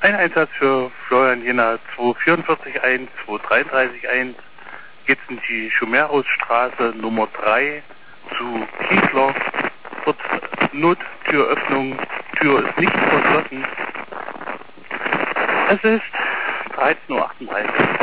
Ein Einsatz für Florian Jena 244-1, 233-1. Geht's in die Schumerusstraße Nummer 3 zu Kiesler. Dort Nottüröffnung, Tür ist nicht verschlossen. Es ist 13:38 Uhr.